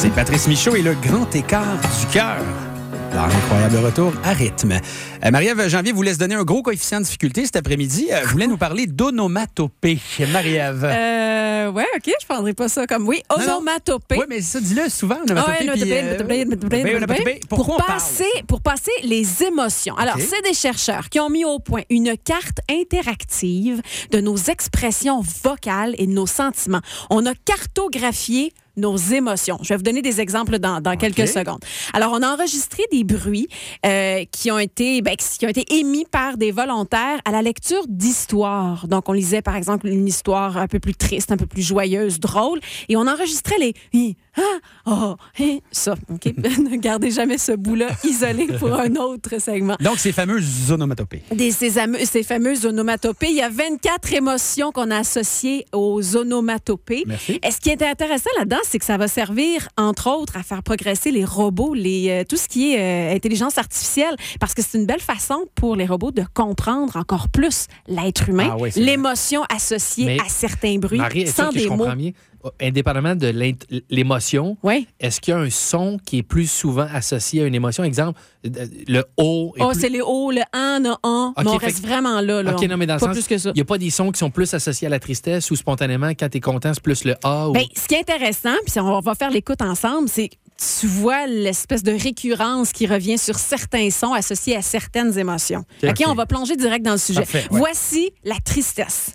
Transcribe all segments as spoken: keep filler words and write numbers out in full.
C'est Patrice Michaud et le grand écart du cœur. Leur incroyable retour à rythme. Euh, Marie-Ève Janvier vous laisse donner un gros coefficient de difficulté cet après-midi. Euh, vous voulez nous parler d'onomatopée. Marie-Ève. Euh, ouais, OK, je prendrai pas ça comme oui. Onomatopée. Oui, mais ça, dis-le souvent, onomatopée. Ah, ouais, onomatopée. Pour passer, pour passer les émotions. Alors, okay. C'est des chercheurs qui ont mis au point une carte interactive de nos expressions vocales et de nos sentiments. On a cartographié nos émotions. Je vais vous donner des exemples dans, dans okay. quelques secondes. Alors, on a enregistré des bruits euh, qui ont été ben, qui ont été émis par des volontaires à la lecture d'histoires. Donc, on lisait, par exemple, une histoire un peu plus triste, un peu plus joyeuse, drôle, et on enregistrait les hi, ah, oh, hi, ça. OK? Ne gardez jamais ce bout-là isolé pour un autre segment. Donc, ces fameuses onomatopées. Des, ces, ces fameuses onomatopées. Il y a vingt-quatre émotions qu'on a associées aux onomatopées. Merci. Et ce qui est intéressant là-dedans, c'est que ça va servir, entre autres, à faire progresser les robots, les, euh, tout ce qui est euh, intelligence artificielle, parce que c'est une belle façon pour les robots de comprendre encore plus l'être humain, ah oui, l'émotion associée Mais, à certains bruits, Marie, sans que des je mots. Mieux? Indépendamment de l'émotion, oui. Est-ce qu'il y a un son qui est plus souvent associé à une émotion? Exemple, le O. Oh, plus... c'est le O, le an, le an. Okay, mais on reste que... vraiment là. là OK, non, mais dans pas le plus sens, que ça. Il n'y a pas des sons qui sont plus associés à la tristesse ou spontanément, quand tu es content, c'est plus le A? Ou... Bien, ce qui est intéressant, puis on va faire l'écoute ensemble, c'est que tu vois l'espèce de récurrence qui revient sur certains sons associés à certaines émotions. OK, okay. On va plonger direct dans le sujet. Parfait, ouais. Voici la tristesse.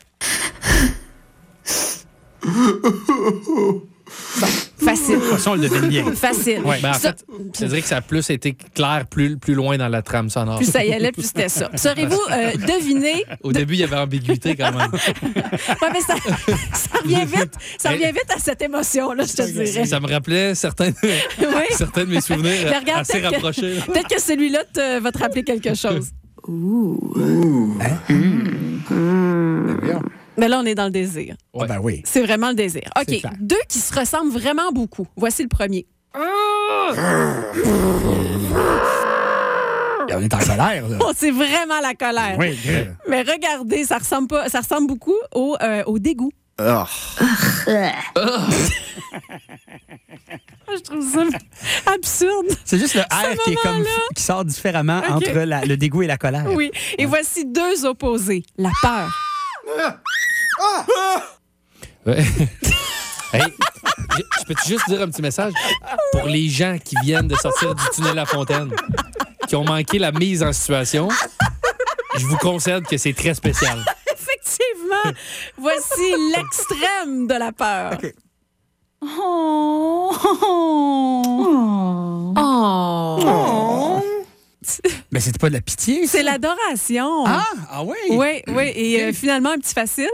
Bon, facile. De toute façon, on le devine bien. Facile. Ouais, ben en ça, fait, je dirais que ça a plus été clair plus, plus loin dans la trame sonore. Plus ça y allait, plus c'était ça. Saurez-vous euh, deviner... Au début, il y avait ambiguïté quand même. Oui, mais ça, ça, revient vite, ça revient vite à cette émotion-là, je te dirais. Ça me rappelait certains, oui. certains de mes souvenirs regarde, assez rapprochés. Que, peut-être que celui-là te, va te rappeler quelque chose. Ouh. Ouh. Hein? Mmh. Mmh. Bien. Mais là, on est dans le désir. Ouais. Oh ben oui. C'est vraiment le désir. OK, deux qui se ressemblent vraiment beaucoup. Voici le premier. Et on est en colère, là. Oh, c'est vraiment la colère. Oui. Mais regardez, ça ressemble, pas, ça ressemble beaucoup au, euh, au dégoût. Oh. Je trouve ça absurde. C'est juste le R qui, est comme, qui sort différemment okay. entre la, le dégoût et la colère. Oui. Et ouais. Voici deux opposés. La peur. Ouais. Hey, je, je peux-tu juste dire un petit message? Pour les gens qui viennent de sortir du tunnel La Fontaine, qui ont manqué la mise en situation, je vous concède que c'est très spécial. Effectivement. Voici l'extrême de la peur. Okay. Oh. Oh. Oh. Oh. Mais c'était pas de la pitié, ça? C'est l'adoration. Ah, ah oui? Oui, oui. Et euh, finalement, un petit facile.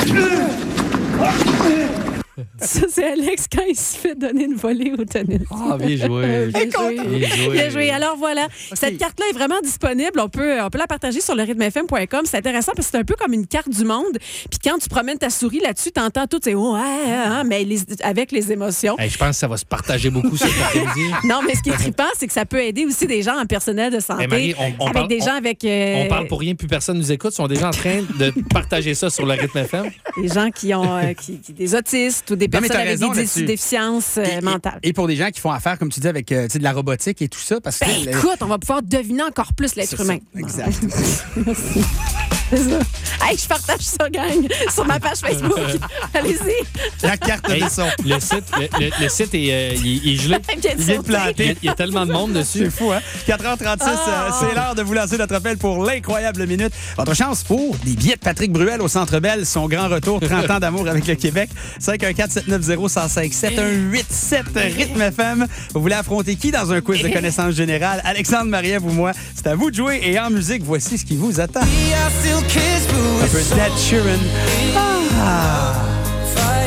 Ça, c'est Alex quand il se fait donner une volée au tennis. Ah, bien joué. bien, joué. bien joué. Bien joué. Alors voilà, okay. Cette carte-là est vraiment disponible. On peut, on peut la partager sur le rythme f m point com. C'est intéressant parce que c'est un peu comme une carte du monde. Puis quand tu promènes ta souris là-dessus, tu entends tout, c'est oh, ah, ah, mais les, avec les émotions. Hey, je pense que ça va se partager beaucoup cet après-midi. Non, mais ce qui est trippant, c'est que ça peut aider aussi des gens en personnel de santé. Hey, Marie, on, on avec parle, des gens on, avec. Euh... On parle pour rien, plus personne nous écoute. Ils sont déjà en train de partager ça sur le rythme F M. Des gens qui ont euh, qui, qui, des autistes ou des personnes avec des des déficiences euh, mentales. Et pour des gens qui font affaire, comme tu dis, avec euh, de la robotique et tout ça. Parce que ben, le... écoute, on va pouvoir deviner encore plus l'être c'est humain. Ça, exact. Merci. C'est ça. Hey, je partage ça, gang, sur ma page Facebook. Allez-y. La carte hey, de son. Le site, le, le, le site est, euh, il, il est gelé. Il vient de planter. Il, il y a tellement de monde dessus. C'est fou, hein? quatre heures trente-six, oh. euh, c'est l'heure de vous lancer notre appel pour l'incroyable minute. Votre chance pour des billets de Patrick Bruel au Centre Bell, son grand retour, trente ans d'amour avec le Québec. cinq un quatre sept neuf zéro un zéro cinq sept un huit sept Rythme F M. Vous voulez affronter qui dans un quiz de connaissances générales? Alexandre, Marie-Ève ou moi? C'est à vous de jouer. Et en musique, voici ce qui vous attend. Un peu Ed Sheeran. Ah.